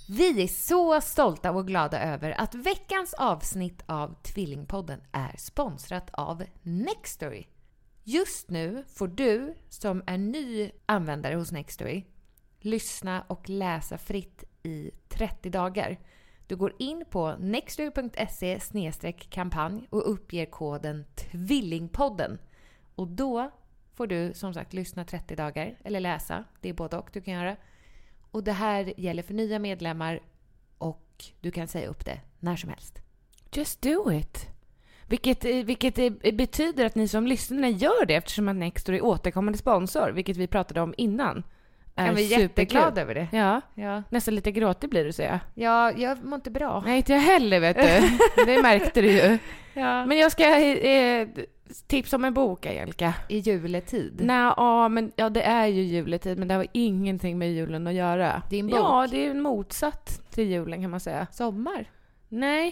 Vi är så stolta och glada över att veckans avsnitt av Tvillingpodden är sponsrat av Nextory. Just nu får du som är ny användare hos Nextory lyssna och läsa fritt i 30 dagar. Du går in på nextory.se/kampanj och uppger koden Tvillingpodden. Och då får du som sagt lyssna 30 dagar eller läsa. Det är både och du kan göra. Och det här gäller för nya medlemmar och du kan säga upp det när som helst. Just do it. Vilket betyder att ni som lyssnar gör det eftersom att Nextory är återkommande sponsor, vilket vi pratade om innan. Jag är jätteglad över det. Ja. Nästan lite gråtig blir du, säger jag. Ja, jag mår inte bra. Nej, inte jag heller, vet du. Det märkte du ju. Ja. Men jag ska tipsa om en bok, Angelica. I juletid? Nej, det är ju juletid, men det har ingenting med julen att göra. Det är en bok? Ja, det är en motsats till julen kan man säga. Sommar? Nej,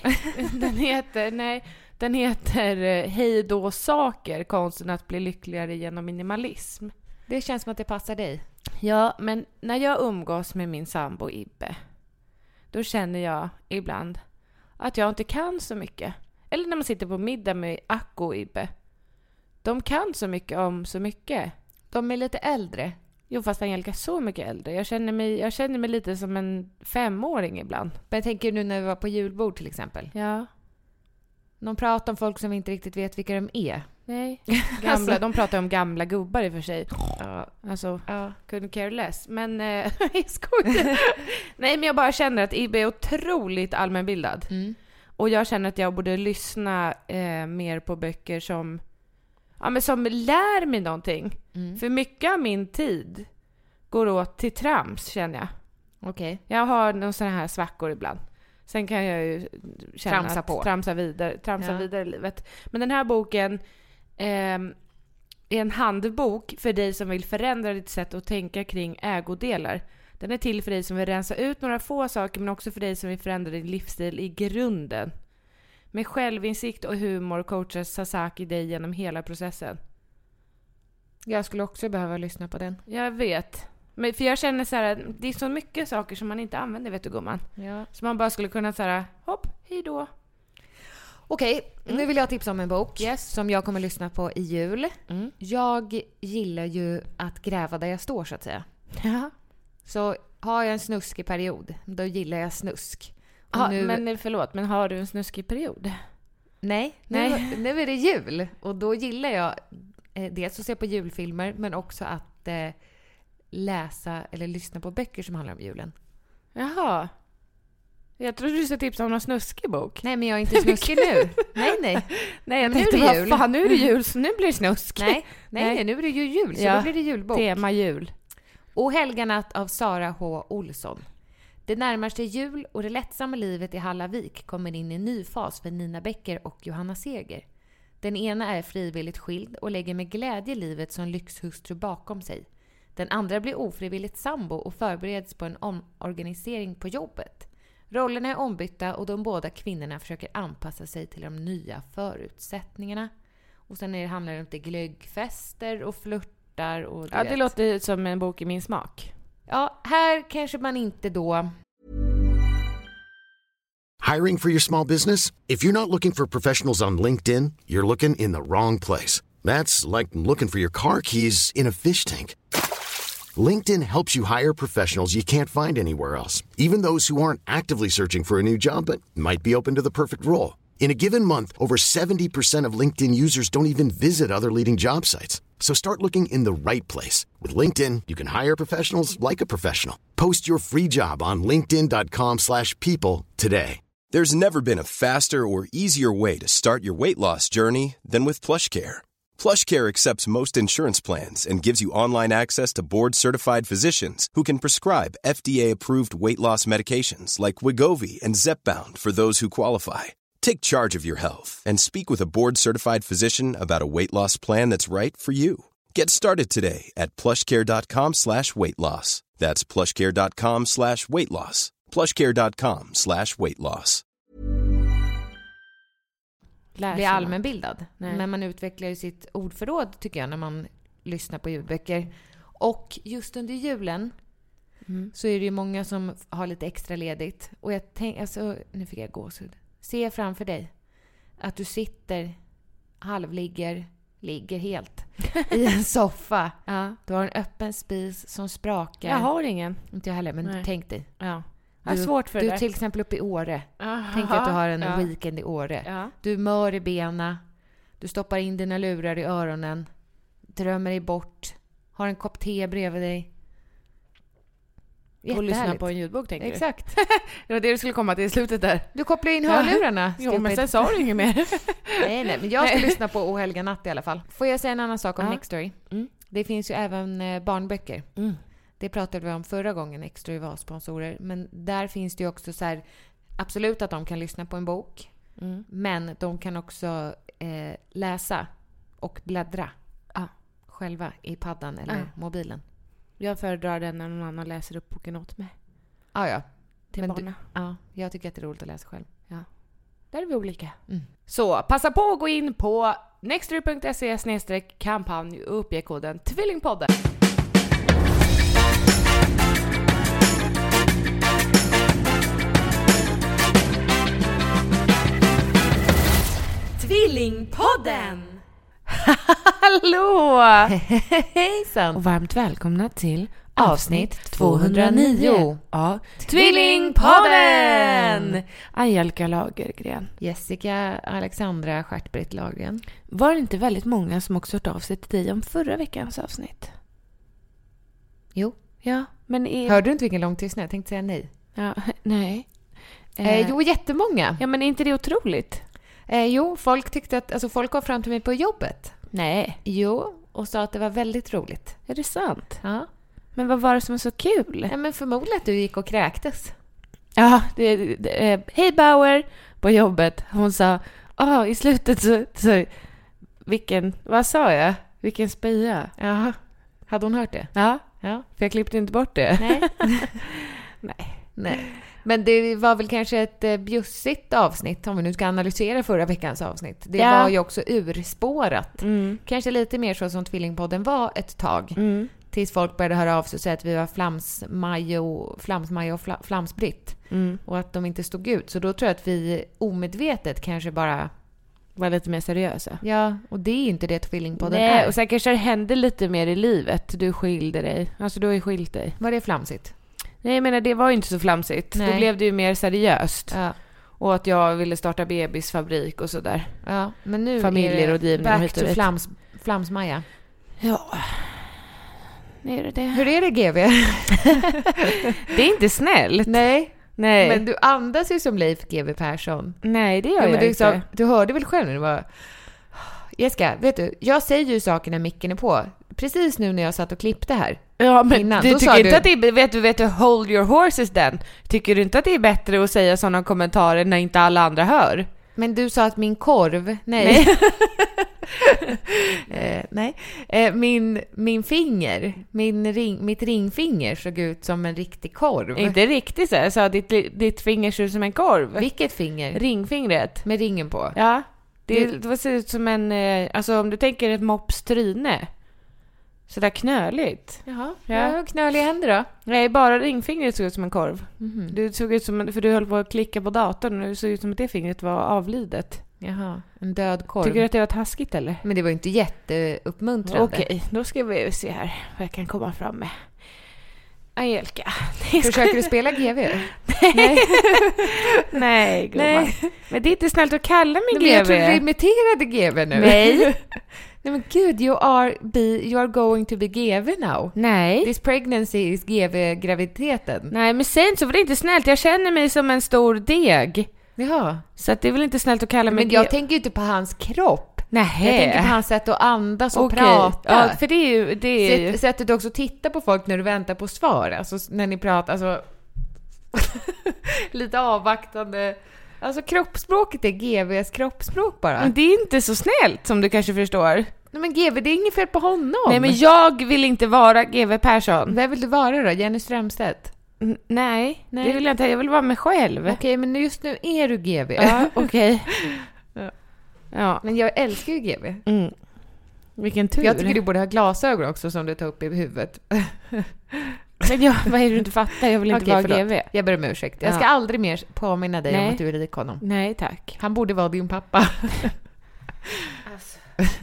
den heter Hej då saker, konsten att bli lyckligare genom minimalism. Det känns som att det passar dig. Ja, men när jag umgås med min sambo Ibbe, då känner jag ibland att jag inte kan så mycket. Eller när man sitter på middag med Akko och Ibbe. De kan så mycket om så mycket. De är lite äldre. Jo, fast Angelica är så mycket äldre. Jag känner mig lite som en 5-åring ibland. Men jag tänker nu när vi var på julbord till exempel. Ja. De pratar om folk som vi inte riktigt vet vilka de är. Nej, de pratar om gamla gubbar i och för sig. Couldn't care less. Men jag skojar. Nej, men jag bara känner att Ibbe är otroligt allmänbildad. Mm. Och jag känner att jag borde lyssna mer på böcker som lär mig någonting. Mm. För mycket av min tid går åt till trams, känner jag. Okej. Jag har någon sån här svackor ibland. Sen kan jag ju känna tramsa vidare i livet. Men den här boken är en handbok för dig som vill förändra ditt sätt att tänka kring ägodelar. Den är till för dig som vill rensa ut några få saker, men också för dig som vill förändra din livsstil i grunden. Med självinsikt och humor coachar Sasaki dig genom hela processen. Jag skulle också behöva lyssna på den. Jag vet. Men för jag känner så här, det är så mycket saker som man inte använder, vet du gumman. Ja. Så man bara skulle kunna säga, hopp, hej då. Okej, nu vill jag tipsa om en bok som jag kommer lyssna på i jul. Mm. Jag gillar ju att gräva där jag står, så att säga. Ja. Så har jag en snuskig period, då gillar jag snusk. Ja, men förlåt, men har du en snuskig period? Nej. Nu är det jul. Och då gillar jag dels att se på julfilmer, men också att läsa eller lyssna på böcker som handlar om julen. Jaha. Jag trodde du skulle tipsa om någon snuskig bok. Nej, men jag är inte snuskig nu. Nej. Nej, jag tänkte, nu är det jul. Fan, nu är det jul, så nu blir det snusk. Nej, nu är det ju jul, så då blir det julbok. Tema jul. Och Helganatt av Sara H. Olsson. Det närmar sig jul och det lättsamma livet i Hallavik kommer in i en ny fas för Nina Becker och Johanna Seger. Den ena är frivilligt skild och lägger med glädje livet som lyxhustru bakom sig. Den andra blir ofrivilligt sambo och förbereds på en omorganisering på jobbet. Rollerna är ombytta och de båda kvinnorna försöker anpassa sig till de nya förutsättningarna. Och sen handlar det om det glöggfester och flörtar. Och det låter som en bok i min smak. Ja, här kanske man inte då... Hiring for your small business? If you're not looking for professionals on LinkedIn, you're looking in the wrong place. That's like looking for your car keys in a fish tank. LinkedIn helps you hire professionals you can't find anywhere else, even those who aren't actively searching for a new job but might be open to the perfect role. In a given month, over 70% of LinkedIn users don't even visit other leading job sites. So start looking in the right place. With LinkedIn, you can hire professionals like a professional. Post your free job on linkedin.com/people today. There's never been a faster or easier way to start your weight loss journey than with PlushCare. PlushCare accepts most insurance plans and gives you online access to board-certified physicians who can prescribe FDA-approved weight loss medications like Wegovy and Zepbound for those who qualify. Take charge of your health and speak with a board-certified physician about a weight loss plan that's right for you. Get started today at plushcare.com/weightloss. That's plushcare.com/weightloss. plushcare.com/weightloss. Bli allmänbildad. Nej. Men man utvecklar ju sitt ordförråd, tycker jag, när man lyssnar på ljudböcker. Och just under julen, så är det ju många som har lite extra ledigt. Och jag tänker, alltså, nu fick jag gåshud. Se framför dig att du sitter, ligger helt i en soffa. Ja. Du har en öppen spis som sprakar. Jag har ingen. Inte jag heller, men tänk dig. Ja. Jag har svårt för det. Du är till exempel uppe i Åre. Tänk att du har en weekend i Åre. Ja. Du mör i bena. Du stoppar in dina lurar i öronen. Drömmer dig bort. Har en kopp te bredvid dig. Och lyssna på en ljudbok, tänker Exakt. Det var det du skulle komma till i slutet där. Du kopplar in hörlurarna. Jo, men sen sa du inget mer. nej, men jag ska lyssna på O helga natt i alla fall. Får jag säga en annan sak om Nextory? Det finns ju även barnböcker. Det pratade vi om förra gången Nextory var sponsorer. Men där finns det ju också så här, absolut att de kan lyssna på en bok. Men de kan också läsa och bläddra själva i paddan eller mobilen. Jag föredrar den när någon annan läser upp boken åt mig. Ja. Till barnen. Jag tycker att det är roligt att läsa själv. Ja. Där är vi olika. Så passa på att gå in på nextory.se/kampanj och uppge koden Tvillingpodden. Tvillingpodden! Hallå! Hejsan! Och varmt välkomna till avsnitt 209 av Tvillingpodden! Angelica Lagergren. Jessica Alexandra Stjärtbritt Lagergren. Var det inte väldigt många som också hört av sig till dig om förra veckans avsnitt? Jo. Ja, men hörde du inte vilken lång tystnad? Jag tänkte säga nej. Ja, nej. Jo, jättemånga. Ja, men är inte det otroligt? Jo, folk tyckte att, alltså folk kom fram till mig på jobbet. Nej. Jo, och sa att det var väldigt roligt. Är det sant? Ja. Men vad var det som var så kul? Ja, men förmodligen att du gick och kräktes. Ja, hej Bauer på jobbet. Hon sa, i slutet så vad sa jag? Vilken spya. Jaha. Hade hon hört det? Ja. För jag klippte inte bort det. Nej. Nej. Men det var väl kanske ett bjussigt avsnitt om vi nu ska analysera förra veckans avsnitt. Det var ju också urspårat. Kanske lite mer så som Tvillingpodden var ett tag. Tills folk började höra av sig och säga att vi var Flamsmaja och Flamsbritt. Och att de inte stod ut. Så då tror jag att vi omedvetet kanske bara var lite mer seriösa. Ja, och det är inte det Tvillingpodden är. Nej, och sen kanske det hände lite mer i livet. Du skilde dig. Alltså du har ju skilt dig. Var det flamsigt? Nej, jag menar det var ju inte så flamsigt. Nej. Då blev det ju mer seriöst. Ja. Och att jag ville starta bebisfabrik och sådär. Ja, men nu familjerådgivning är det back to Flamsmaja. Ja. Är det det? Hur är det, GV? Det är inte snällt. Nej. Men du andas ju som Leif GW Persson. Nej, det gör jag inte. Du hörde väl själv när du var... Jessica, vet du, jag säger ju saker när micken är på. Precis nu när jag satt och klippte här. Ja, men innan, du tycker inte att det är... Vet du, hold your horses then. Tycker du inte att det är bättre att säga sådana kommentarer när inte alla andra hör? Men du sa att min korv... Nej. Min finger, mitt ringfinger såg ut som en riktig korv. Inte riktigt så. Jag sa ditt finger ser ut som en korv. Vilket finger? Ringfingret. Med ringen på? Ja. Det ser ut som en... Alltså om du tänker ett mops tryne. Så där knöligt. Jaha. Ja, knöliga händer då? Nej, bara ringfingret såg ut som en korv. Du såg ut som... För du höll på att klicka på datorn och det såg ut som att det fingret var avlidet. Jaha, en död korv. Tycker du att det var taskigt eller? Men det var inte jätteuppmuntrande. Okej, då ska vi se här vad jag kan komma fram med. Angelica. Försöker du spela GV? Nej. Nej, gumman. Men det är inte snällt att kalla mig GV. Jag tror du imiterade GV nu. Nej. Nej men gud, you are going to be GV now. Nej. This pregnancy is GV-graviditeten. Nej, men sen så var det inte snällt. Jag känner mig som en stor deg. Ja. Så att det är väl inte snällt att kalla mig Men jag tänker ju inte på hans kropp. Nej. Jag tänker på hans sätt att andas och prata. Ja, för det är ju... Sättet du också tittar på folk när du väntar på svar. Alltså när ni pratar, alltså... lite avvaktande... Alltså kroppsspråket är GVs kroppsspråk bara. Men det är inte så snällt som du kanske förstår. Nej men GV, det är inget fel på honom. Nej men jag vill inte vara GV Persson. Vem vill du vara då? Jenny Strömstedt? Nej, det vill jag inte. Jag vill vara mig själv. Okej, men just nu är du GV. Ja, okej. Ja. Men jag älskar ju GV. Vilken tur. Jag tycker du borde ha glasögon också som du tar upp i huvudet. Men vad är det du inte fattar? Jag vill inte vara GV. Jag ber om ursäkt. Jag ska aldrig mer påminna dig om att du är lik honom. Nej, tack. Han borde vara din pappa. Alltså.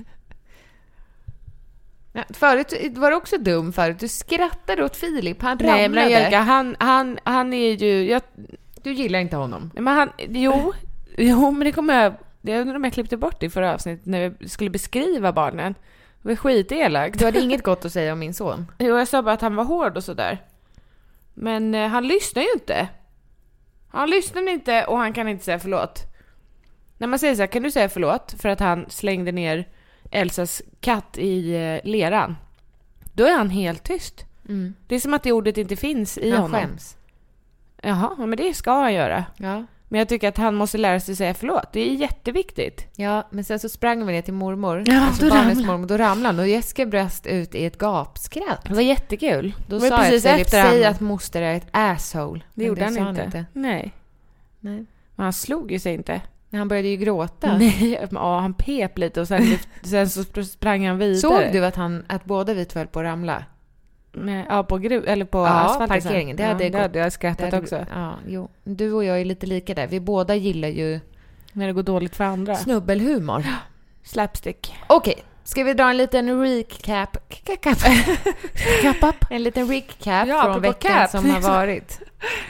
Ja, förut var du också dum förut. Du skrattade åt Filip. Han ramlade. Nej, men Angelica, han är ju... Du gillar inte honom. Men jo, men det kommer jag... Jag undrar om jag klippte bort det i förra avsnittet när jag skulle beskriva barnen. Det var skitelakt. Du hade inget gott att säga om min son. Jo, jag sa bara att han var hård och sådär. Men han lyssnar ju inte. Han lyssnar inte och han kan inte säga förlåt. När man säger så här, kan du säga förlåt för att han slängde ner Elsas katt i leran? Då är han helt tyst. Mm. Det är som att det ordet inte finns i honom. Han skäms. Jaha, men det ska han göra. Ja. Men jag tycker att han måste lära sig säga förlåt. Det är jätteviktigt. Ja, men sen så sprang vi ner till mormor. Ja, alltså barnens mormor. Då ramlade han och Jessica bröst ut i ett gapskratt. Det var jättekul. Då sa precis jag efter säg att moster är ett asshole. Det gjorde han inte. Nej. Men han slog ju sig inte. Han började ju gråta. Nej, ja, han pep lite och sen så sprang han vidare. Såg du att båda vi två höll på att ramla? Ja, på asfalten. Parkeringen. Det hade jag skrattat också. Ja, jo. Du och jag är lite lika där. Vi båda gillar ju när det går dåligt för andra. Snubbelhumor. Slapstick. Okej, ska vi dra en liten recap? En liten recap från veckan som har varit.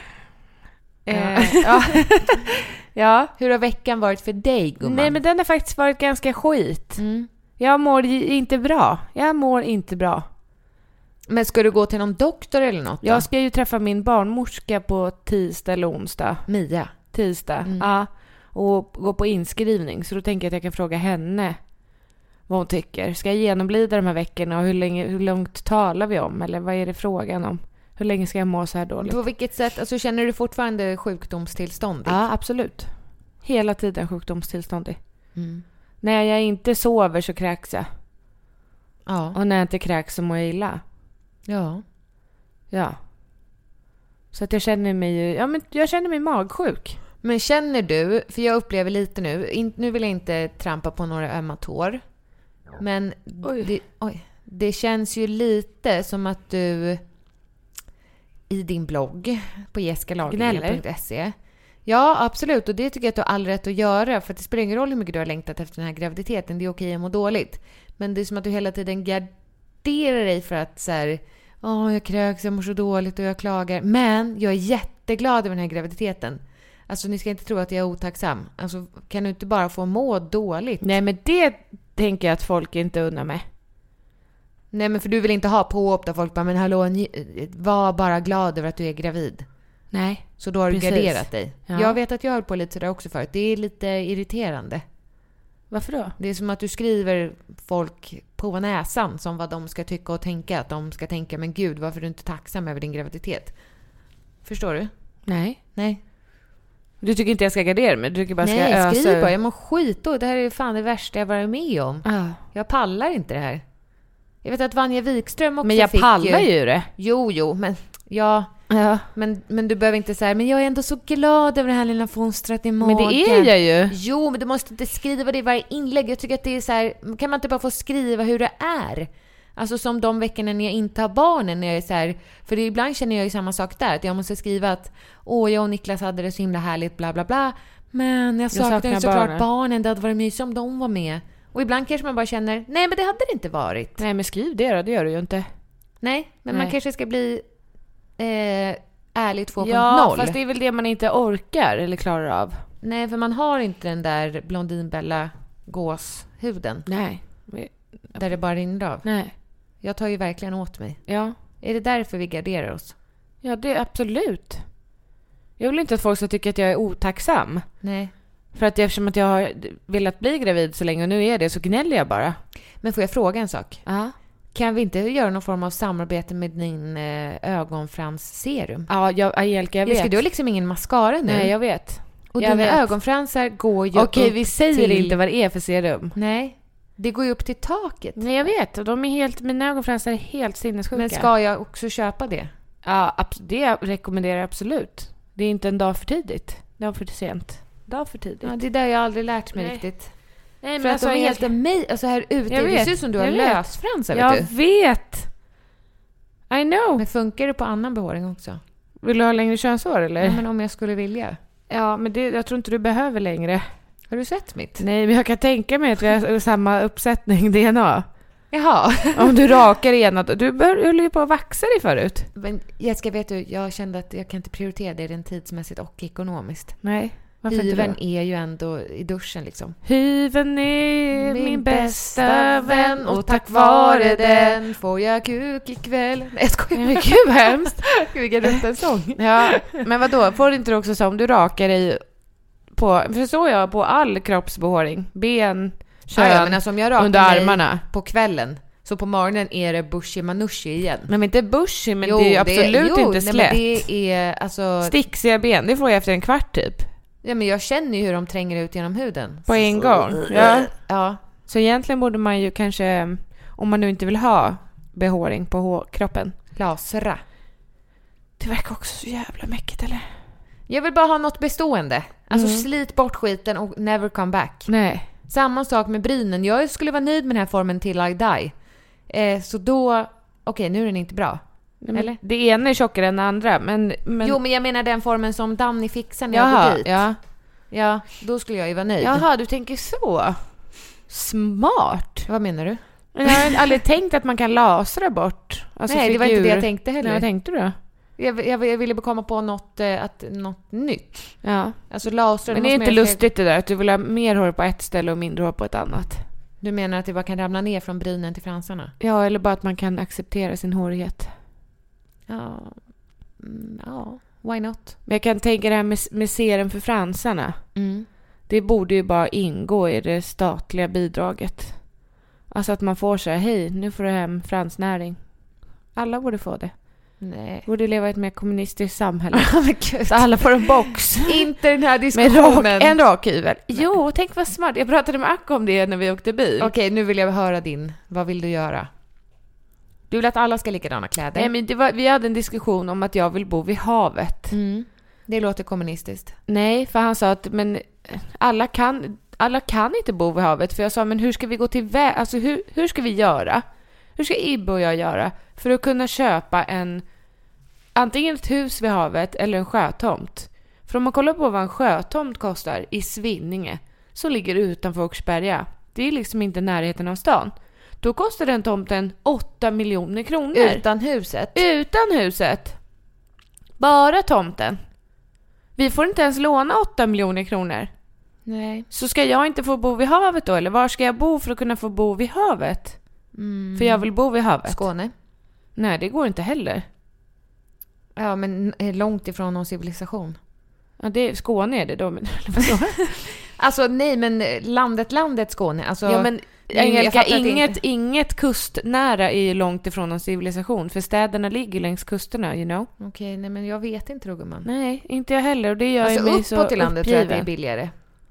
Ja. Hur har veckan varit för dig, gumman? Nej, men den har faktiskt varit ganska skit. Jag mår inte bra. Men ska du gå till någon doktor eller något då? Jag ska ju träffa min barnmorska på tisdag eller onsdag. Mia? Tisdag, ja. Och gå på inskrivning. Så då tänker jag att jag kan fråga henne vad hon tycker. Ska jag genomlida de här veckorna och hur långt talar vi om? Eller vad är det frågan om? Hur länge ska jag må så här dåligt? På vilket sätt? Alltså, känner du fortfarande sjukdomstillstånd? Ja, absolut. Hela tiden sjukdomstillstånd. När jag inte sover så kräks jag. Ja. Och när jag inte kräks så mår jag illa. Ja. Så att jag känner mig magsjuk. Men känner du, för jag upplever lite nu vill jag inte trampa på några ömma tår. Men det känns ju lite som att du i din blogg på jessicalagergren.se. Ja, absolut. Och det tycker jag att du har all rätt att göra. För att det spelar ingen roll hur mycket du har längtat efter den här graviditeten. Det är okej att må dåligt. Men det är som att du hela tiden garderar dig för att så här, jag kräks, jag mår så dåligt och jag klagar. Men jag är jätteglad över den här graviditeten. Alltså ni ska inte tro att jag är otacksam. Alltså kan du inte bara få må dåligt? Nej, men det tänker jag att folk inte undrar med. Nej, men för du vill inte ha påhopp där folk bara, men hallå, var bara glad över att du är gravid. Nej. Så då har du garderat dig. Ja. Jag vet att jag höll på lite sådär också förut. Det är lite irriterande. Varför då? Det är som att du skriver folk på näsan som vad de ska tycka och tänka. Att de ska tänka, men gud, varför är du inte tacksam över din graviditet? Förstår du? Nej. Du tycker inte jag ska gardera mig? Du tycker bara nej, ska skriv bara. Jag mår skit då. Det här är fan det värsta jag varit med om. Jag pallar inte det här. Jag vet att Vanja Wikström också fick. Men jag pallar ju det. Jo, men ja. Men du behöver inte säga, men jag är ändå så glad över det här lilla fönstret i magen. Men det är jag ju. Jo, men du måste inte skriva det i varje inlägg. Jag tycker att det är så här, kan man inte bara få skriva hur det är? Alltså som de veckorna när jag inte har barnen, när jag är så här, för det, ibland känner jag ju samma sak där, att jag måste skriva att jag och Niklas hade det så himla härligt, bla bla bla. Men jag saknar såklart barnen, det hade varit mysigt om de var med. Och ibland kanske man bara känner, nej men det hade det inte varit. Nej, men skriv det då, det gör du ju inte. Nej, men man kanske ska bli ärlig 2.0. Ja, fast det är väl det man inte orkar eller klarar av. Nej, för man har inte den där blondinbella gåshuden. Nej. Där det bara rinner av. Nej. Jag tar ju verkligen åt mig. Ja. Är det därför vi garderar oss? Ja, det är absolut. Jag vill inte att folk ska tycka att jag är otacksam. Nej. För att eftersom att jag har velat bli gravid så länge och nu är det, så gnäller jag bara. Men får jag fråga en sak? Ja. Kan vi inte göra någon form av samarbete med din ögonfransserum? Ja, Angelica, jag vet. Ska du har liksom ingen mascara nu? Nej, jag vet. Och dina ögonfransar går ju Okej, vi säger inte vad det är för serum. Nej, det går ju upp till taket. Nej, jag vet. Och mina ögonfransar är helt sinnessjuka. Men ska jag också köpa det? Ja, det rekommenderar jag absolut. Det är inte en dag för tidigt. Dag för sent. Dag för tidigt. Ja, det är där jag aldrig lärt mig riktigt. Nej, men för att de är helt alltså här ute. Det ser ut som du har lösfransar, vet du. Jag vet. I know. Men funkar det på annan behåring också? Vill du ha längre könshår eller? Ja, men om jag skulle vilja. Ja, men jag tror inte du behöver längre. Har du sett mitt? Nej, men jag kan tänka mig att vi har samma uppsättning DNA. Jaha. Om du rakar ena, du höll ju på att vaxa dig förut. Men Jessica, vet du, jag kände att jag kan inte prioritera det rent tidsmässigt och ekonomiskt. Nej, varför Hyven inte då? är ju ändå i duschen liksom. Hyven är min bästa vän och tack vare den får jag kuk ikväll. Nej, jag skojar. Men gud vad hemskt. Vilken rutten sång. Ja, men vadå? Får inte du också så om du rakar dig på, förstår jag, på all kroppsbehåring? Ben, kön, men alltså om jag rakar under mig armarna. på kvällen, så på morgonen är det bushy manushi igen. Men inte bushy, men det är ju absolut inte slätt. Men det är alltså... Sticksiga ben, det får jag efter en kvart typ. Ja, men jag känner ju hur de tränger ut genom huden. På en gång? Ja. Ja. Så egentligen borde man ju kanske, om man nu inte vill ha behåring på kroppen, Lasra. det verkar också så jävla mäckigt, eller? Jag vill bara ha något bestående. Alltså slit bort skiten och never come back. Nej. Samma sak med brynen. Jag skulle vara nöjd med den här formen till I die. Så då... Okej, nu är den inte bra. Nej, eller? Det ena är tjockare än det andra, men... Jo, men jag menar den formen som Danny fixar när jag går dit. Ja. Ja, då skulle jag ju vara nöjd. Jaha, du tänker så. Smart. Vad menar du? Jag har aldrig tänkt att man kan lasra bort. Alltså Nej, det var inte det jag tänkte heller. Vad tänkte du då? Jag ville komma på något nytt. Ja. Alltså lasra. Men det är inte lustigt det där att du vill ha mer hår på ett ställe och mindre hår på ett annat. Du menar att det bara kan ramla ner från brynen till fransarna? Ja, eller bara att man kan acceptera sin hårighet. Ja, why not? Men jag kan tänka det här med serum för fransarna. Mm. Det borde ju bara ingå i det statliga bidraget. Alltså att man får så här, hej, nu får du hem fransnäring. Alla borde få det. Nej. Borde leva i ett mer kommunistiskt samhälle. Men så alla får en box. Inte den här diskussionen. Med en rakhyvel. Jo, tänk vad smart. Jag pratade med Akko om det när vi åkte bil. Okej, nu vill jag höra din. Vad vill du göra? Du vill att alla ska ha likadana kläder? Nej, men vi hade en diskussion om att jag vill bo vid havet. Mm. Det låter kommunistiskt. Nej, för han sa att men alla kan inte bo vid havet. För jag sa, men hur ska vi gå till alltså hur ska vi göra? Hur ska Ibbe och jag göra för att kunna köpa antingen ett hus vid havet eller en sjötomt? För om man kollar på vad en sjötomt kostar i Svinninge, så ligger det utanför Åkersberga. Det är liksom inte närheten av stan. Då kostar den tomten 8 miljoner kronor. Utan huset? Utan huset. Bara tomten. Vi får inte ens låna 8 miljoner kronor. Nej. Så ska jag inte få bo vid havet då? Eller var ska jag bo för att kunna få bo vid havet? För jag vill bo vid havet. Skåne? Nej, det går inte heller. Ja, men långt ifrån någon civilisation. Ja, Skåne är det då. Men, alltså nej, men landet Skåne. Alltså, ja, men Angelica, inget kustnära är långt ifrån någon civilisation. För städerna ligger längs kusterna, you know. Okej, nej, men jag vet inte, Ruggeman. Nej, inte jag heller. Och det gör alltså, mig så uppåt i landet tror jag att det är uppgiven. billigare.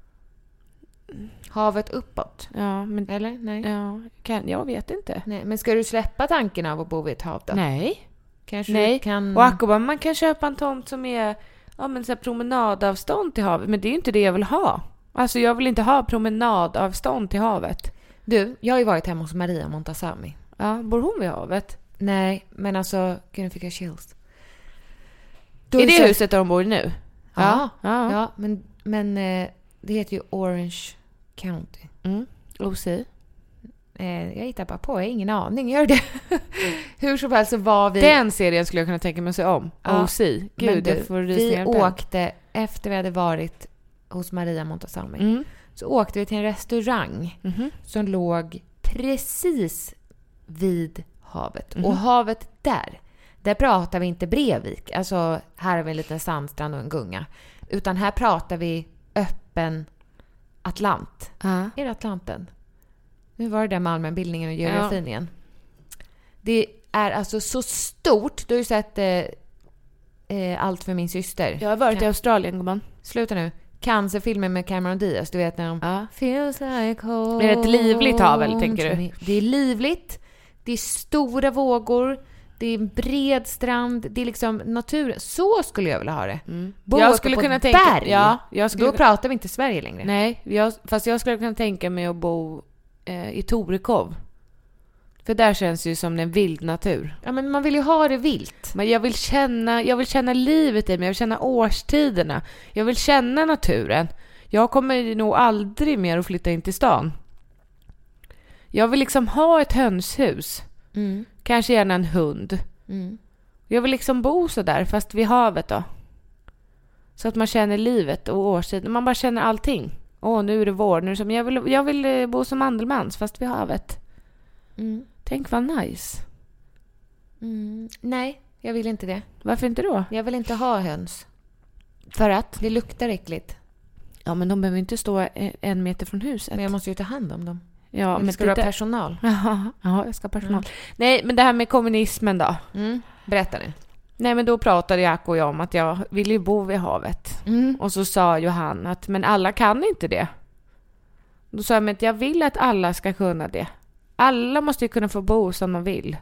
Havet uppåt. Ja, men... Eller? Nej. Ja, jag vet inte. Nej, men ska du släppa tanken av att bo vid ett hav då? Nej. Kanske Nej. Du kan... Och Akko, man kan köpa en tomt som är så här promenadavstånd till havet. Men det är ju inte det jag vill ha. Alltså jag vill inte ha promenadavstånd till havet. Du, jag har ju varit hemma hos Maria Montazami. Ja, bor hon vid havet? Nej, men alltså, gud, nu fick jag chills. Är det huset där de bor nu? Ja, men det heter ju Orange County. OC. Jag hittar bara på, jag har ingen aning, gör det. Hur som helst så var vi... Den serien skulle jag kunna tänka mig att se om. Ja, OC. Gud, du, vi åkte, efter vi hade varit hos Maria Montazami, så åkte vi till en restaurang som låg precis vid havet. Och havet där pratar vi inte Brevik. Alltså, här har vi en liten sandstrand och en gunga. Utan här pratar vi öppen Atlant. Är det Atlanten? Nu var det där med allmänbildningen och geografin igen. Det är alltså så stort. Du har ju sett Allt för min syster. Jag har varit i Australien, gumman. Sluta nu. Cancerfilmen med Cameron Diaz. Du vet när de... Feels like home. Är det ett livligt hav, eller tänker du? Det är livligt. Det är stora vågor. Det är en bred strand. Det är liksom naturen. Så skulle jag vilja ha det. Jag skulle kunna tänka... berg. Då pratar vi inte Sverige längre. Nej, fast jag skulle kunna tänka mig att bo i Torekov. För där känns det ju som en vild natur. Ja, men man vill ju ha det vilt. Men jag vill känna livet i mig. Jag vill känna årstiderna. Jag vill känna naturen. Jag kommer nog aldrig mer att flytta in till stan. Jag vill liksom ha ett hönshus. Kanske gärna en hund. Jag vill liksom bo så där, fast vid havet då. Så att man känner livet och årstiden. Man bara känner allting. Nu är det vår. Nu är det som jag vill bo som Mandelmans, fast vid havet. Tänk vad nice. Nej, jag vill inte det. Varför inte då? Jag vill inte ha höns. För att? Det luktar äckligt. Ja, men de behöver inte stå 1 meter från huset. Men jag måste ju ta hand om dem. Ja, men ska du ha personal? Ja, jag ska ha personal. Nej, men det här med kommunismen då. Berätta nu. Nej, men då pratade Jack och jag om att jag vill ju bo vid havet. Och så sa Johan att men alla kan inte det. Då sa jag att jag vill att alla ska kunna det. Alla måste ju kunna få bo som de vill.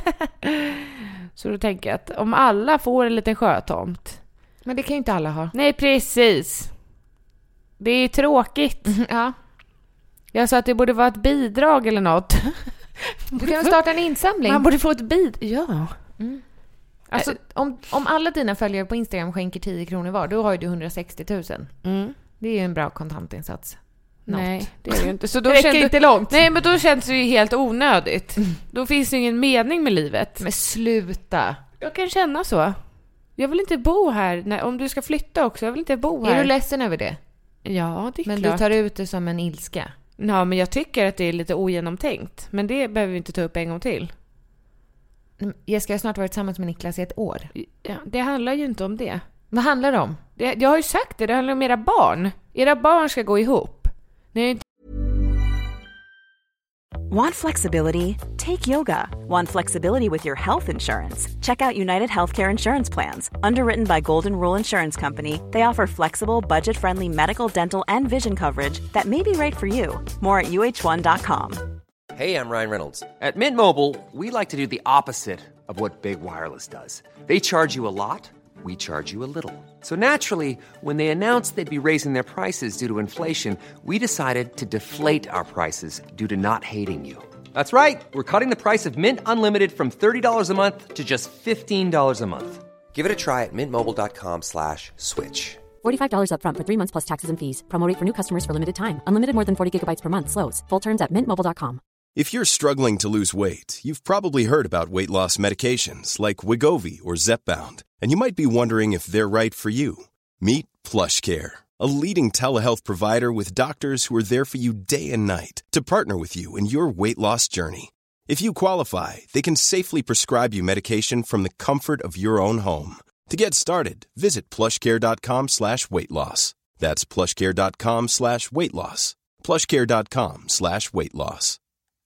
Så då tänker jag att om alla får en liten sjötomt. Men det kan ju inte alla ha. Nej, precis. Det är tråkigt. Ja. Jag sa att det borde vara ett bidrag eller något. Du kan starta en insamling. Man borde få ett bidrag. Ja. Alltså, om alla dina följare på Instagram skänker 10 kronor var, då har ju du 160 000. Det är ju en bra kontantinsats. Nej, det är ju inte. Så då det räcker inte långt. Nej, men då känns det ju helt onödigt. Då finns det ju ingen mening med livet. Men sluta. Jag kan känna så. Jag vill inte bo här. Om du ska flytta också, jag vill inte bo här. Är du ledsen över det? Ja, det är men klart. Du tar ut det som en ilska. Ja, men jag tycker att det är lite ogenomtänkt. Men det behöver vi inte ta upp en gång till. Jag ska snart vara tillsammans med Niklas i 1 år. Ja, det handlar ju inte om det. Vad handlar det om? Jag har ju sagt det. Det handlar om era barn. Era barn ska gå ihop. Want flexibility? Take yoga. Want flexibility with your health insurance? Check out United Healthcare Insurance Plans. Underwritten by Golden Rule Insurance Company, they offer flexible, budget-friendly medical, dental, and vision coverage that may be right for you. More at uh1.com. Hey, I'm Ryan Reynolds. At Mint Mobile, we like to do the opposite of what Big Wireless does. They charge you a lot. We charge you a little. So naturally, when they announced they'd be raising their prices due to inflation, we decided to deflate our prices due to not hating you. That's right. We're cutting the price of Mint Unlimited from $30 a month to just $15 a month. Give it a try at mintmobile.com/switch. $45 up front for 3 months plus taxes and fees. Promo rate for new customers for limited time. Unlimited more than 40 gigabytes per month slows. Full terms at mintmobile.com. If you're struggling to lose weight, you've probably heard about weight loss medications like Wegovy or Zepbound, and you might be wondering if they're right for you. Meet PlushCare, a leading telehealth provider with doctors who are there for you day and night to partner with you in your weight loss journey. If you qualify, they can safely prescribe you medication from the comfort of your own home. To get started, visit plushcare.com/weightloss. That's plushcare.com/weightloss. plushcare.com/weightloss.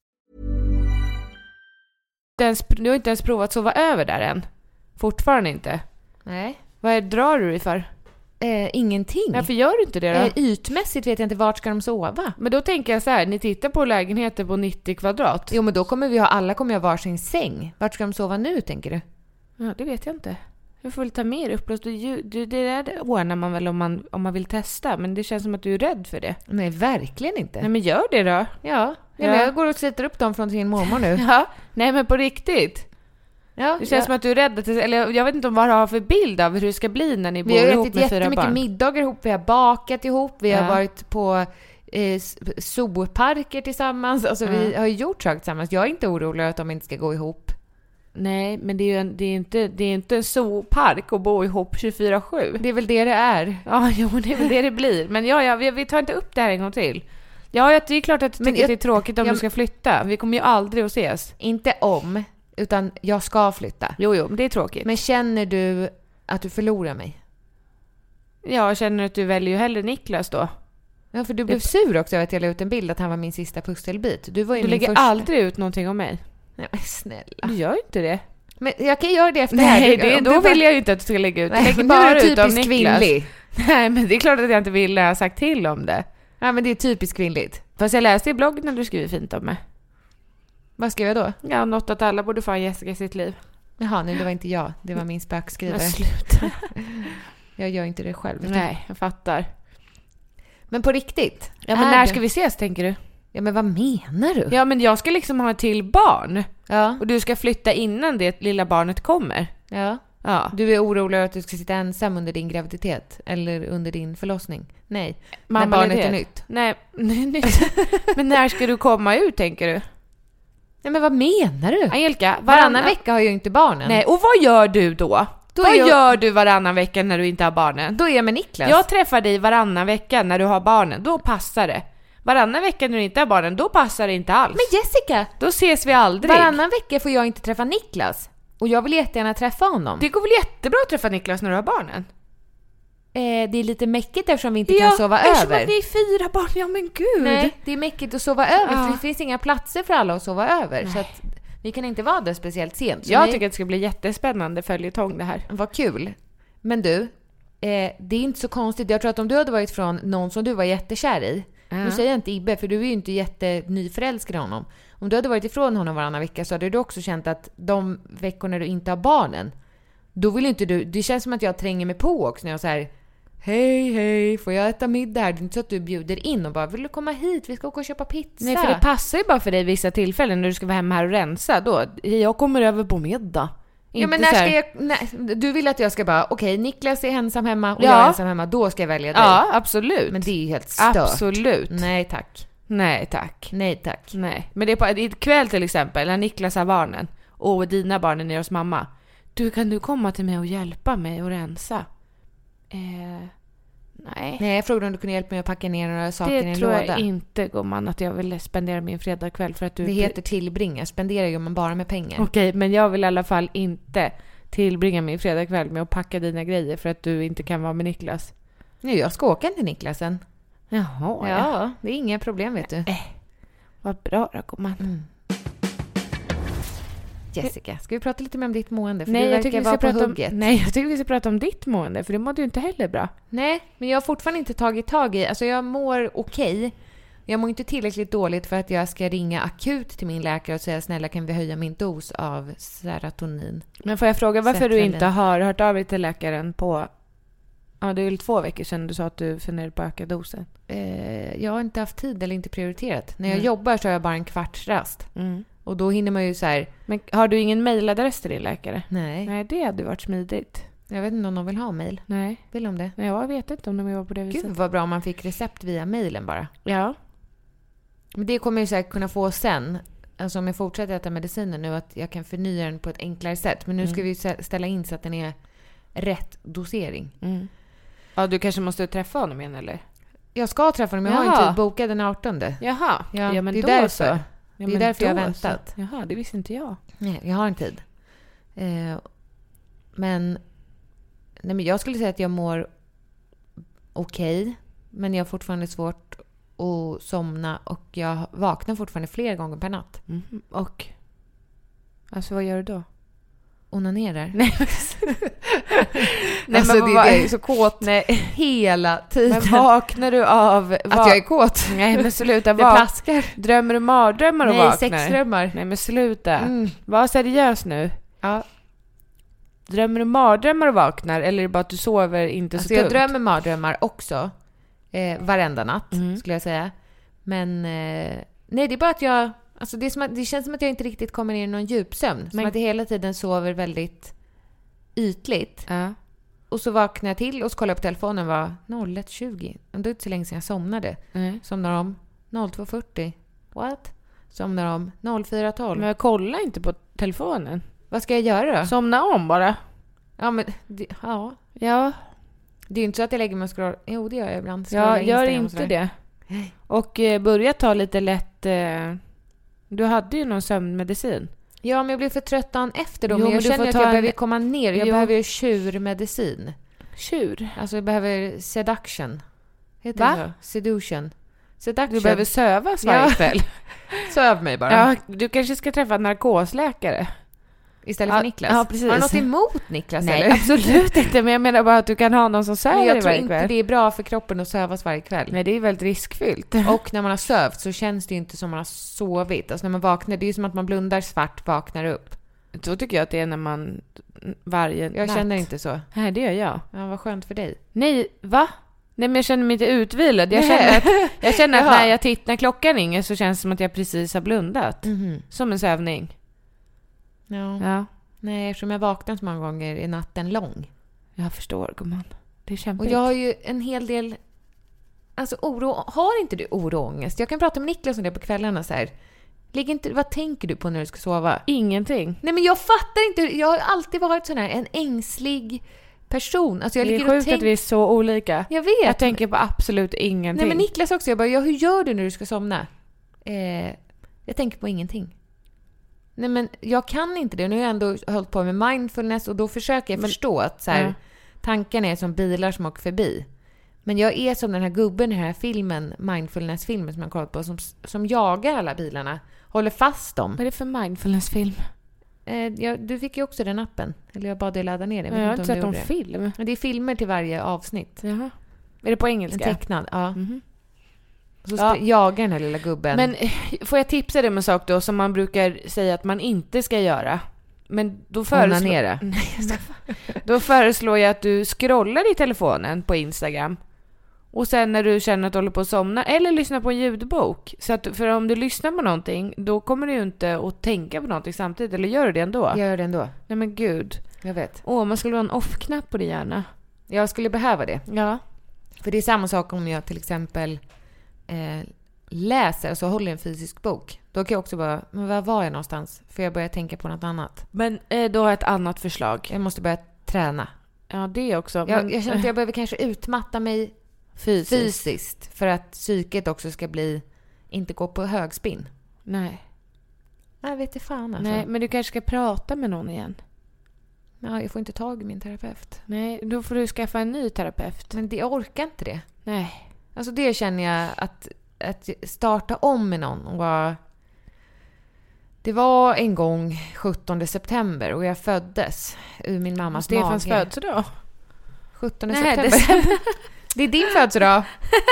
Du har inte ens provat sova över där än. Fortfarande inte. Nej. Vad drar du dig för? Ingenting. Varför gör du inte det då? Ytmässigt vet jag inte vart ska de sova. Men då tänker jag så här, ni tittar på lägenheter på 90 kvadrat. Jo, men då kommer alla kommer ha varsin säng. Vart ska de sova nu, tänker du? Ja, det vet jag inte. Jag får väl ta mer upplåst. Det där ordnar man väl om man vill testa. Men det känns som att du är rädd för det. Nej, verkligen inte. Nej, men gör det då. Ja. Jag går och sätter upp dem från sin mormor nu. Ja, nej men på riktigt. Ja, det känns som att du är rädd. Eller jag vet inte vad du har för bild av hur det ska bli när ni bor ihop med 4 barn. Vi har ätit jättemycket middagar ihop. Vi har bakat ihop. Vi har varit på zooparker tillsammans. Alltså vi har gjort saker tillsammans. Jag är inte orolig att de inte ska gå ihop. Nej, men det är inte en zoopark att bo ihop 24/7. Det är väl det är. Ja, jo, det är väl det blir. Men vi tar inte upp det här en gång till. Ja, det är klart att du tycker att det är tråkigt om du ska flytta. Vi kommer ju aldrig att ses. Inte om, utan jag ska flytta. Jo, men det är tråkigt. Men känner du att du förlorar mig? Ja, jag känner att du väljer ju hellre Niklas då. Ja, för du blev sur också över att jag la ut en bild att han var min sista pusselbit. Du lägger aldrig ut någonting om mig. Nej, men snälla. Du gör inte det. Men jag kan göra det efter det här. Nej, då vill jag ju inte att du ska lägga ut. Nej, lägger bara ut om Niklas. Kvinnlig. Nej, men det är klart att jag inte vill ha sagt till om det. Ja, men det är typiskt kvinnligt. Fast jag läste i bloggen när du skriver fint om mig. Vad skrev jag då? Ja, något att alla borde få ha Jessica i sitt liv. Jaha, nej, det var inte jag. Det var min spökskrivare. Men sluta. Jag gör inte det själv. Nej, jag fattar. Men på riktigt. Ja, men när ska vi ses, tänker du? Ja, men vad menar du? Ja, men jag ska liksom ha ett till barn. Ja. Och du ska flytta innan det lilla barnet kommer. Ja. Ja. Du är orolig att du ska sitta ensam under din graviditet eller under din förlossning? Nej. När barnet är nytt? Nej, nytt. Men när ska du komma ut, tänker du? Nej, men vad menar du? Angelica, varannan vecka har ju inte barnen. Nej, och vad gör du då? Vad gör du varannan vecka när du inte har barnen? Då är jag med Niklas. Jag träffar dig varannan vecka när du har barnen. Då passar det. Varannan vecka när du inte har barnen, då passar det inte alls. Men Jessica! Då ses vi aldrig. Varannan vecka får jag inte träffa Niklas. Och jag vill jättegärna träffa honom. Det går väl jättebra att träffa Niklas när du har barnen? Det är lite mäckigt eftersom vi inte kan sova över. Ja, eftersom det är 4 barn. Ja, men gud. Nej, det är mäckigt att sova över. För det finns inga platser för alla att sova över. Nej. Så att vi kan inte vara där speciellt sent. Så jag tycker att det ska bli jättespännande följetong det här. Vad kul. Men du, det är inte så konstigt. Jag tror att om du hade varit från någon som du var jättekär i. Nu säger jag inte Ibbe, för du är ju inte jättenyförälskad i honom. Om du hade varit ifrån honom varannan vecka så hade du också känt att de veckorna du inte har barnen, då vill inte du... Det känns som att jag tränger mig på också när jag säger hej, får jag äta middag här? Det är inte så att du bjuder in och bara, vill du komma hit? Vi ska åka och köpa pizza. Nej, för det passar ju bara för dig vissa tillfällen när du ska vara hemma här och rensa. Då, jag kommer över på middag. Ja, men när ska jag... du vill att jag ska bara, okej, Niklas är ensam hemma och jag är ensam hemma, då ska jag välja dig. Ja, absolut. Men det är ju helt stört. Absolut. Nej, tack. Nej, tack. Nej, tack. Nej. Men det är på ikväll till exempel, när Niklas har barnen och dina barnen är hos mamma. Kan du komma till mig och hjälpa mig att rensa? Nej. Nej, jag frågade om du kunde hjälpa mig att packa ner några saker i en låda. Det tror jag inte, gumman, att jag vill spendera min fredagkväll för att du... Det heter tillbringa. Spenderar ju man bara med pengar. Okej, men jag vill i alla fall inte tillbringa min fredagkväll med att packa dina grejer för att du inte kan vara med Niklas. Nu, jag ska åka till Niklasen. Jaha, ja. Det är inga problem, vet du. Vad bra då, gumman. Jessica, ska vi prata lite mer om ditt mående? För Nej, du jag tycker verkar vara på hugget. Nej, jag tycker vi ska prata om ditt mående, för det mådde ju inte heller bra. Nej, men jag har fortfarande inte tagit tag i... Alltså jag mår okej. Jag mår inte tillräckligt dåligt för att jag ska ringa akut till min läkare och säga, snälla, kan vi höja min dos av serotonin? Men får jag fråga varför du inte har hört av dig till läkaren på... Ja, det är väl 2 veckor sedan du sa att du funderade på att öka dosen. Jag har inte haft tid eller inte prioriterat. När jag jobbar så har jag bara en kvartsrast. Och då hinner man ju så här... Men har du ingen mejladress till din läkare? Nej. Nej, det hade varit smidigt. Jag vet inte om de vill ha mejl. Nej. Vill de det? Nej, jag vet inte om de jobbar på det viset. Gud vad bra om man fick recept via mejlen bara. Ja. Men det kommer jag säkert kunna få sen. Alltså om jag fortsätter äta medicinen nu, att jag kan förnya den på ett enklare sätt. Men nu ska vi ställa in så att den är rätt dosering. Ja, du kanske måste träffa honom igen, eller? Jag ska träffa honom. Jag har en tid bokad den 18. Jaha. Ja, men det är därför. Ja, det är därför jag har väntat. Så. Jaha, det visste inte jag. Nej, jag har en tid. Men jag skulle säga att jag mår okej. Men jag har fortfarande svårt att somna. Och jag vaknar fortfarande flera gånger per natt. Och? Alltså, vad gör du då? Onanerar. Nej, alltså, men jag är så kåt. Nej, hela tiden. Men vaknar du av... Att jag är kåt? Nej, men sluta. Det plaskar. Drömmer du mardrömmar och vaknar? Nej, sexdrömmar. Nej, men sluta. Var seriös nu. Ja. Drömmer du mardrömmar och vaknar? Eller är det bara att du sover inte så tungt? Jag drömmer mardrömmar också. Varenda natt, skulle jag säga. Men nej, det är bara att jag... Alltså det känns som att jag inte riktigt kommer ner i någon djupsömn. Som att jag hela tiden sover väldigt ytligt. Och så vaknar jag till och så kollar jag på telefonen, var 01:20. Det är inte så länge sedan jag somnade. Somnar om 02:40. What? Somnar om 04:12. Men jag kollar inte på telefonen. Vad ska jag göra då? Somna om bara. Ja, men... Ja. Det är ju inte så att jag lägger mig och scrollar. Jo, det gör jag ibland. Ja, gör inte det. Och börja ta lite lätt... Du hade ju någon sömnmedicin. Ja, men jag blev för trött dagen efter då. Jo, men jag känner att jag behöver komma ner. Jag behöver tjurmedicin. Tjur? Alltså jag behöver seduction. Heter det så? Seduction. Du behöver sövas varje kväll. Söv mig bara. Ja, du kanske ska träffa en narkosläkare. Istället för Niklas. Ja, precis. Har du något emot Niklas? Nej, eller? absolut inte. Men jag menar bara att du kan ha någon som söver varje kväll. Jag tror inte det är bra för kroppen att sövas varje kväll. Nej, det är väldigt riskfyllt. Och när man har sövt så känns det ju inte som man har sovit. Alltså när man vaknar, det är ju som att man blundar svart, vaknar upp. Så tycker jag att det är när man varje natt. Jag känner inte så. Nej, det gör jag. Ja, vad skönt för dig. Nej, va? Nej, men jag känner mig inte utvilad. Jag känner att när klockan ringer så känns det som att jag precis har blundat. Som en sövning. Ja. Nej, eftersom jag vaknat så många gånger är natten lång. Jag förstår, gumman. Det är kämpigt. Och jag har ju en hel del oro. Har inte du oro och ångest? Jag kan prata med Niklas om det på kvällarna så här. Vad tänker du på när du ska sova? Ingenting. Nej, men jag fattar inte. Jag har alltid varit sån här en ängslig person. Alltså jag det är sjukt att vi är så olika. Jag vet. Jag tänker på absolut ingenting. Nej, men Niklas också. Jag bara, hur gör du när du ska somna? Jag tänker på ingenting. Nej, men jag kan inte det. Nu har jag ändå hållit på med mindfulness och då försöker jag förstå att så här, tankarna är som bilar som åker förbi. Men jag är som den här gubben i den här filmen, mindfulness-filmen som jag kollat på, som jagar alla bilarna. Håller fast dem. Vad är det för mindfulness-film? Du fick ju också den appen. Eller jag bad dig ladda ner det. Jag har inte sett någon film. Det är filmer till varje avsnitt. Jaha. Är det på engelska? En tecknad, ja. Mm-hmm. Så jagar den här lilla gubben. Men får jag tipsa dig om en sak då som man brukar säga att man inte ska göra? Men då då föreslår jag att du scrollar i telefonen på Instagram. Och sen när du känner att du håller på att somna, eller lyssna på en ljudbok. Så att, för om du lyssnar på någonting, då kommer du ju inte att tänka på någonting samtidigt. Eller gör du det ändå? Jag gör det ändå. Nej, men gud. Jag vet. Man skulle ha en off-knapp på det gärna. Jag skulle behöva det. Ja. För det är samma sak om jag till exempel läser och så håller en fysisk bok. Då kan jag också bara, men var var jag någonstans? För jag börjar tänka på något annat. Men då har jag ett annat förslag. Jag måste börja träna. Ja, det också. Jag känner att jag behöver kanske utmatta mig fysiskt för att psyket också ska inte gå på högspinn. Nej. Jag vet inte fan alltså. Nej, men du kanske ska prata med någon igen. Ja, jag får inte tag i min terapeut. Nej, då får du skaffa en ny terapeut. Men jag orkar inte det. Nej. Alltså det känner jag att starta om med någon och det var en gång 17 september och jag föddes ur min mammas mage. Stefans födelsedag. 17 september. Det är din födelsedag.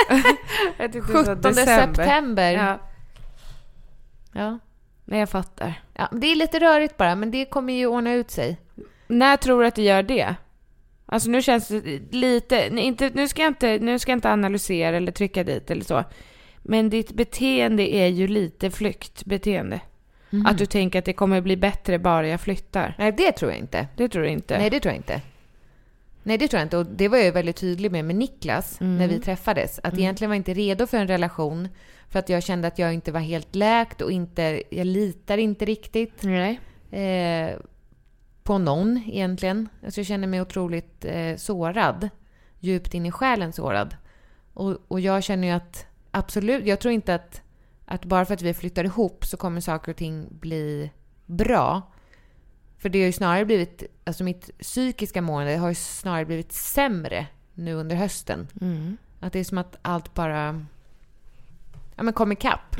17 september. Ja. Nej, jag fattar. Ja, det är lite rörigt bara, men det kommer ju ordna ut sig. När tror du att det gör det? Alltså nu känns det lite... Nu ska jag inte analysera eller trycka dit eller så. Men ditt beteende är ju lite flyktbeteende. Mm. Att du tänker att det kommer bli bättre bara jag flyttar. Nej, det tror jag inte. Det tror du inte? Nej, det tror jag inte. Nej, det tror jag inte. Och det var jag väldigt tydlig med Niklas när vi träffades. Att egentligen var jag inte redo för en relation. För att jag kände att jag inte var helt läkt och jag litar inte riktigt på någon egentligen. Alltså jag kände mig otroligt sårad. Djupt in i själen sårad. Och jag känner ju att absolut, jag tror inte att bara för att vi flyttar ihop så kommer saker och ting bli bra. För det har ju snarare blivit, alltså mitt psykiska mående har ju snarare blivit sämre nu under hösten. Mm. Att det är som att allt bara kom ikapp.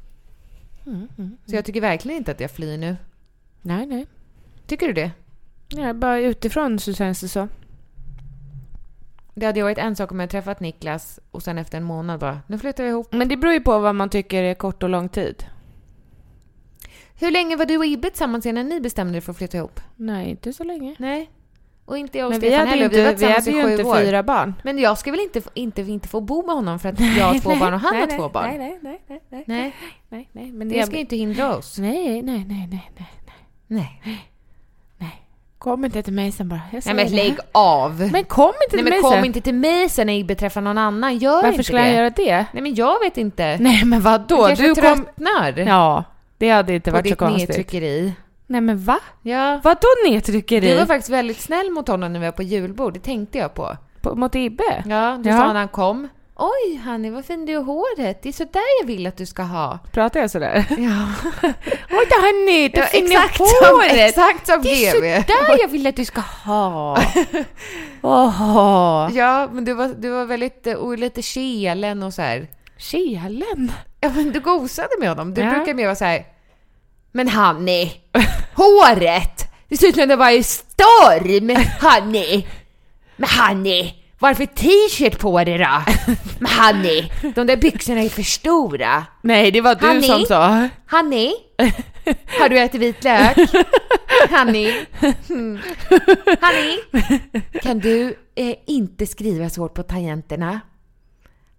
Så jag tycker verkligen inte att jag flyr nu. Nej. Tycker du det? Ja, bara utifrån så känns det så. Det hade ju varit en sak om jag träffat Niklas och sen efter en månad bara, nu flyttar vi ihop. Men det beror ju på vad man tycker är kort och lång tid. Hur länge var du och Ibbe tillsammans när ni bestämde er för att flytta ihop? Nej, inte så länge. Nej. Och inte jag och men Stefan heller. Vi hade ju inte 4 barn. Men jag ska väl inte få bo med honom för att jag har 2 barn och han har 2 barn. Nej. Men det ska inte hindra oss. Nej. Kom inte till mig sen bara. Nej, men lägg av. Men kom inte till mig sen. Kom inte till mig sen när Ibbe träffar någon annan. Varför skulle jag göra det? Nej, men jag vet inte. Nej, men vadå? Du tröttnar. Ja, det hade inte varit så konstigt. Nedtryckeri. Nej, men va? Ja. Vadå nedtryckeri? Du var faktiskt väldigt snäll mot honom när vi var på julbord. Det tänkte jag på. Mot Ibbe? Ja, du sa när han kom. Oj, Hanni, vad fin du är håret. Det är så där jag vill att du ska ha. Pratar jag så där? Ja. Oj, Hanni, du fin i håret. Exakt som det är så där jag vill att du ska ha. Ja, men du var väldigt lite kelen och så här. Kelen? Ja, men du gosade med honom. Du brukar mer vara så här. Men Hanni, håret. Det ser ut som det var i storm, Hanni. Men Hanni, varför t-shirt på dig då? Men Hanni, de där byxorna är för stora. Nej, det var du Hanni, som sa. Hanni, har du ätit vitlök? Hanni, Hanni, kan du inte skriva så hårt på tangenterna?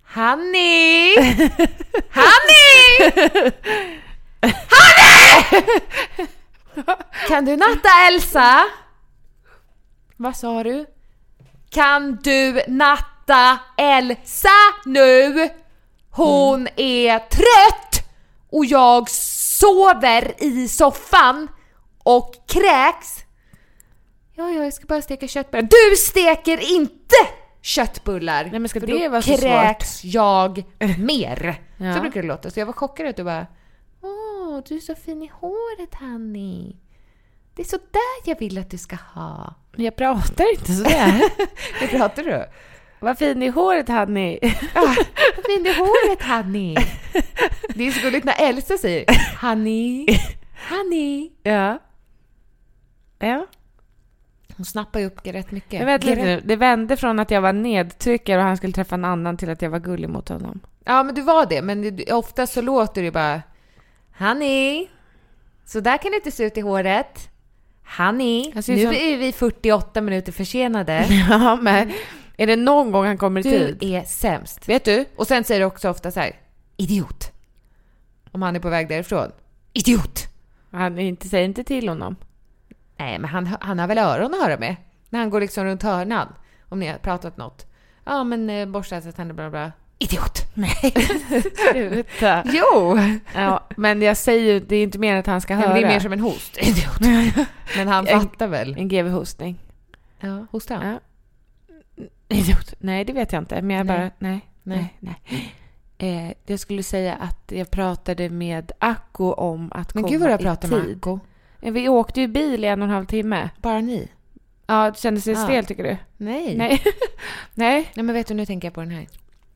Honey! Honey! Honey! Kan du natta Elsa? Vad sa du? Kan du natta Elsa nu? Hon är trött och jag sover i soffan och kräks. Ja, jag ska bara steka köttbullar. Du steker inte köttbullar. Nej, men ska för det då vara så kräks svårt? Jag mer. Ja. Så brukar det låta. Så jag var chockad att du bara, du är så fin i håret, Hanni. Det är så där jag vill att du ska ha. Jag pratar inte så där. Hur pratar du? Vad fin i håret, Hanni. Vad fin i håret, Hanni. Det är så gulligt när Elsa säger Hanni. Ja. Hon snappar ju upp rätt mycket. Jag vet inte, det vände från att jag var nedtryckare och han skulle träffa en annan till att jag var gullig mot honom. Ja, men du var det. Men ofta så låter det bara Hanni, så där kan det inte se ut i håret. Hanni, nu är vi 48 minuter försenade. Ja, men är det någon gång han kommer i tid? Du är sämst. Vet du? Och sen säger du också ofta så här, idiot. Om han är på väg därifrån. Idiot. Säger inte till honom. Nej, men han har väl öron att höra med. När han går liksom runt hörnan. Om ni har pratat något. Ja, men borsta så tänder bla bla. Idiot. Nej. Sluta. Jo. Ja, men jag säger ju, det är inte mer att han ska höra. Det är mer som en host. Idiot. Men han fattar väl. En GV-hostning. Ja, hosta. Ja. Idiot. Nej, det vet jag inte. Men jag bara, nej. Jag skulle säga att jag pratade med Akko om att komma i tid. Men gud vad jag pratade med Akko. Vi åkte ju bil i 1,5 timme. Bara ni? Ja, det kändes det stel tycker du? Nej. Nej, men vet du, nu tänker jag på den här.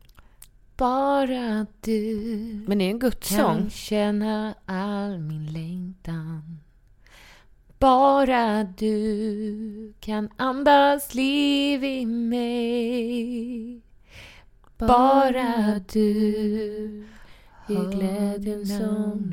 Bara du. Men det är en gudssång. Kan känna all min längtan. Bara du kan andas liv i mig. Bara du ger glädjen som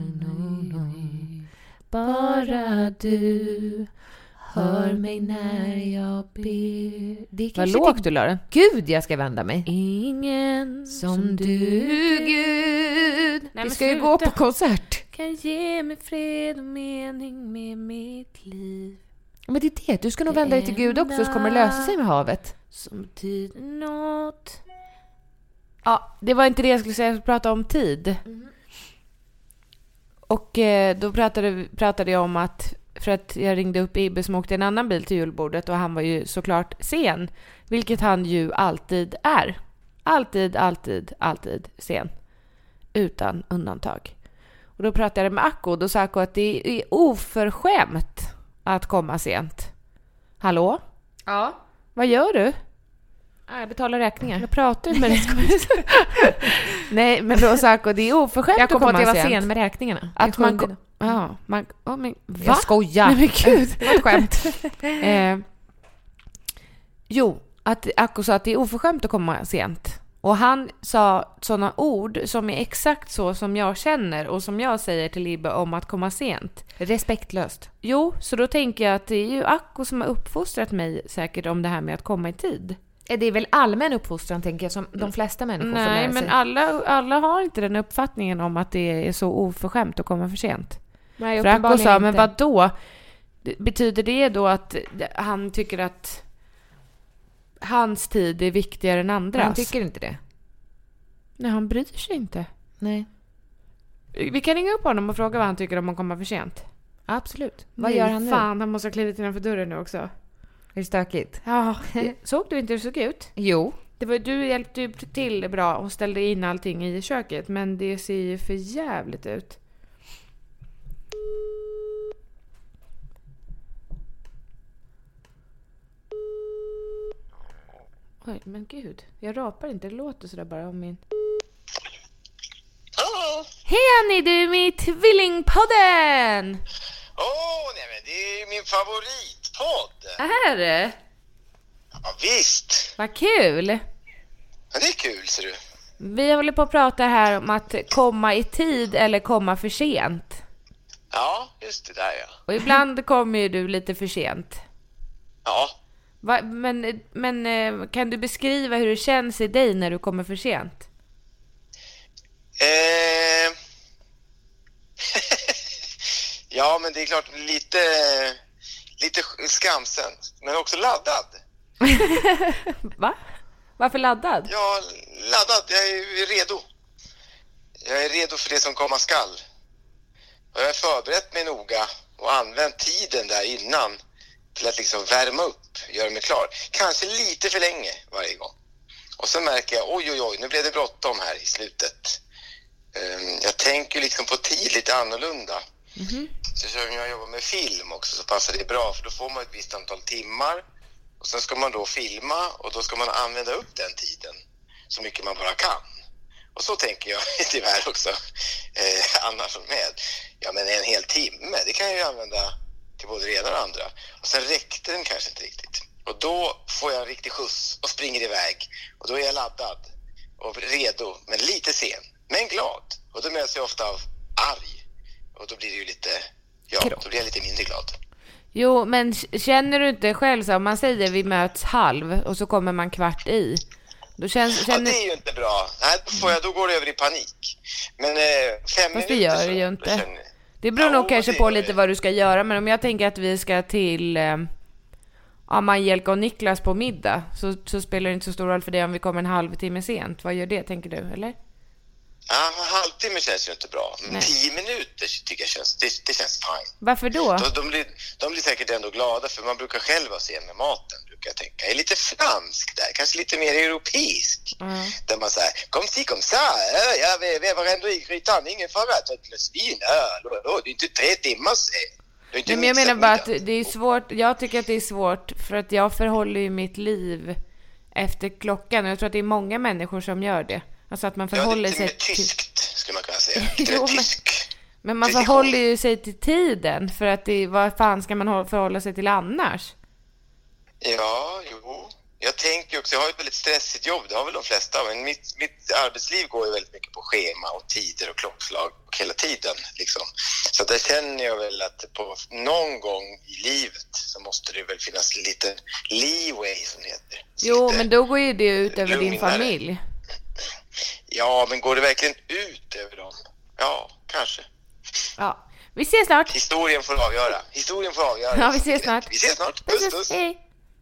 bara du hör mig när jag ber. Vad lågt du la den? Gud, jag ska vända mig. Ingen som du, Gud. Nej, vi ska ju gå på konsert. Kan ge mig fred och mening med mitt liv. Men det är det. Du ska nog vända dig till Gud också, så kommer det lösa sig med havet. Som tid något. Ja, det var inte det jag skulle säga. Jag skulle prata om tid. Och då pratade jag om att, för att jag ringde upp Ibbe som åkte en annan bil till julbordet och han var ju såklart sen, vilket han ju alltid är. Alltid sen. Utan undantag. Och då pratade jag med Akko och då sa Akko att det är oförskämt att komma sent. Hallå? Ja. Vad gör du? Jag betalar räkningar. Jag pratar ju med dig. Nej, men då sa Akko, det är oförskämt att komma sent. Jag kom på att jag var sent sen med räkningarna. Att man men va? Jag skojar. Nej, men gud. Det var ett skämt. Jo, att Akko sa att det är oförskämt att komma sent. Och han sa sådana ord som är exakt så som jag känner och som jag säger till Ibbe om att komma sent. Respektlöst. Jo, så då tänker jag att det är ju Akko som har uppfostrat mig säkert om det här med att komma i tid. Det är väl allmän uppfostran, tänker jag, som de flesta människor får lära sig. Nej, men alla har inte den uppfattningen om att det är så oförskämt att komma för sent. Nej, för Akko sa, men vad då? Betyder det då att han tycker att hans tid är viktigare än andras? Han tycker inte det. Nej, han bryr sig inte. Nej. Vi kan ringa upp honom och fråga vad han tycker om att komma för sent. Absolut. Vad gör han nu? Fan, han måste ha klivit innanför dörren nu också. Är det stökigt? Ja. Såg du inte hur det såg ut? Jo. Du hjälpte ju till bra och ställde in allting i köket. Men det ser ju för jävligt ut. Oj, men gud. Jag rapar inte. Det låter sådär bara om min... Hallå! Hej Annie, du är med i Tvillingpodden! Nej men det är min favoritpodd! Är det? Ja visst! Vad kul! Ja, det är kul, ser du. Vi håller på att prata här om att komma i tid eller komma för sent. Ja, just det där ja. Och ibland kommer ju du lite för sent. Ja. Men kan du beskriva hur det känns i dig när du kommer för sent? Ja, men det är klart lite skamsen, men också laddad. Va? Varför laddad? Ja, laddad. Jag är redo. Jag är redo för det som komma skall. Och jag har förberett mig noga och använt tiden där innan till att liksom värma upp, göra mig klar. Kanske lite för länge varje gång. Och så märker jag, oj, nu blev det bråttom här i slutet. Jag tänker liksom på tid lite annorlunda. Mm-hmm. Så när jag jobbar med film också så passar det bra, för då får man ett visst antal timmar. Och sen ska man då filma och då ska man använda upp den tiden så mycket man bara kan. Och så tänker jag tyvärr också annars med. Ja, men en hel timme, det kan jag ju använda till både det ena och andra. Och sen räckte den kanske inte riktigt. Och då får jag en riktig skjuts och springer iväg. Och då är jag laddad och redo, men lite sen, men glad. Och då möts jag ofta av arg. Och då blir det ju lite, då blir jag lite mindre glad. Jo, men känner du inte själv så, om man säger vi möts halv och så kommer man kvart i. Då känner... Ja, det är ju inte bra. Nej, då går det över i panik. Men 5 minuter... Fast det gör det ju inte. Det beror nog kanske på lite vad du ska göra. Men om jag tänker att vi ska till Angelica och Niklas på middag, så spelar det inte så stor roll för det om vi kommer en halvtimme sent. Vad gör det, tänker du, eller? Ja, en halvtimme känns ju inte bra. Men 10 minuter tycker jag det känns fine. Varför då? De blir säkert ändå glada, för man brukar själv se med maten, brukar jag tänka. Jag är lite fransk där, kanske lite mer europeisk. Där man säger, kom så, jag vevar ändå i grytan, ingen fara, ta ett glas vin, det är inte 3 timmar sen. Men jag menar bara att det är svårt, jag tycker att det är svårt för att jag förhåller ju mitt liv efter klockan, och jag tror att det är många människor som gör det. Alltså att man förhåller sig till... tyskt, skulle man kunna säga. Men man förhåller ju sig till tiden, för att vad fan ska man förhålla sig till annars? Ja, jo. Jag tänker också, jag har ett väldigt stressigt jobb, det har väl de flesta, men mitt arbetsliv går ju väldigt mycket på schema och tider och klockslag hela tiden liksom. Så där känner jag väl att på någon gång i livet så måste det väl finnas lite leeway, som det heter. Jo, men då går ju det ut över din familj. Ja, men går det verkligen ut över dem? Ja, kanske. Ja, vi ses snart. Historien får avgöra. Ja, vi ses snart. Puss. Hej.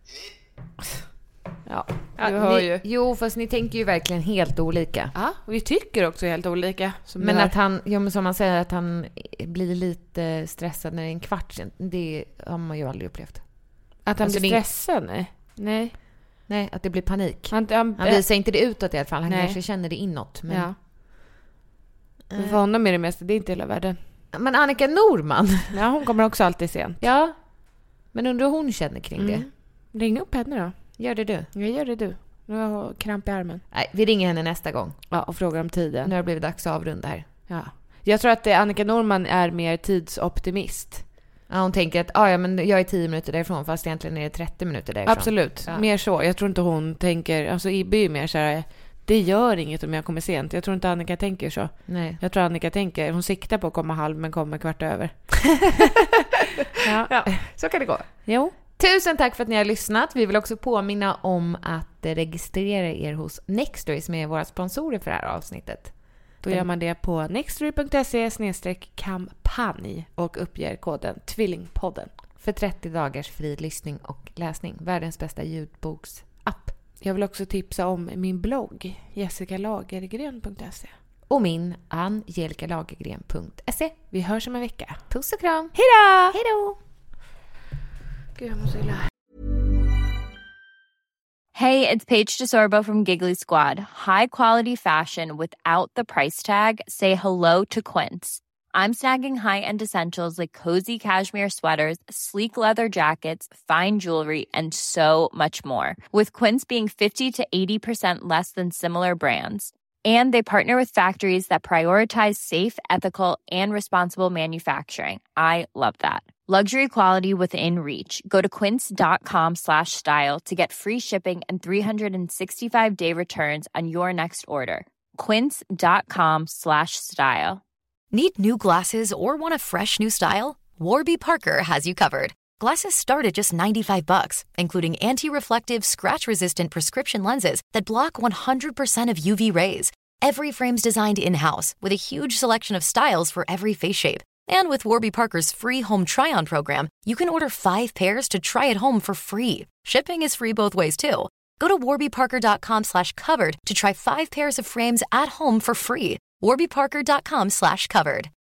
Ja, du hör ju. Jo, fast ni tänker ju verkligen helt olika. Ja, och vi tycker också helt olika. Men att han, men som man säger, att han blir lite stressad när det är en kvart sen, det har man ju aldrig upplevt. Att han blir stressad? Nej, att det blir panik. Han visar inte det utåt i alla fall. Han kanske känner det inåt. Men... Ja. För honom är det mesta, det är inte hela världen. Men Annika Norman. Ja, hon kommer också alltid sent. Ja, men undrar hur hon känner kring det. Ring upp henne då. Gör det du? Jag gör det du. Nu har jag kramp i armen. Nej, vi ringer henne nästa gång. Ja, och frågar om tiden. Nu har det blivit dags att avrunda här. Ja. Jag tror att Annika Norman är mer tidsoptimist. Ja, hon tänker att men jag är 10 minuter därifrån, fast egentligen är det 30 minuter därifrån. Absolut, mer så. Jag tror inte hon tänker, alltså Ibbe är mer så här, det gör inget om jag kommer sent. Jag tror inte Annika tänker så. Nej. Jag tror Annika tänker, hon siktar på att komma halv men kommer kvart över. Ja, så kan det gå. Jo. Tusen tack för att ni har lyssnat. Vi vill också påminna om att registrera er hos Nextory, som är våra sponsorer för det här avsnittet. Då gör man det på nextory.se/kampanj och uppger koden Tvillingpodden. För 30 dagars fri lyssning och läsning. Världens bästa ljudboksapp. Jag vill också tipsa om min blogg, jessicalagergren.se. Och min, angelicalagergren.se. Vi hörs om en vecka. Puss och kram. Hejdå! Hejdå! Gud, jag måste lära. Hey, it's Paige DeSorbo from Giggly Squad. High quality fashion without the price tag. Say hello to Quince. I'm snagging high-end essentials like cozy cashmere sweaters, sleek leather jackets, fine jewelry, and so much more. With Quince being 50 to 80% less than similar brands. And they partner with factories that prioritize safe, ethical, and responsible manufacturing. I love that. Luxury quality within reach. Go to quince.com/style to get free shipping and 365-day returns on your next order. Quince.com/style. Need new glasses or want a fresh new style? Warby Parker has you covered. Glasses start at just $95, including anti-reflective, scratch-resistant prescription lenses that block 100% of UV rays. Every frame's designed in-house with a huge selection of styles for every face shape. And with Warby Parker's free home try-on program, you can order 5 pairs to try at home for free. Shipping is free both ways, too. Go to warbyparker.com/covered to try 5 pairs of frames at home for free. warbyparker.com/covered.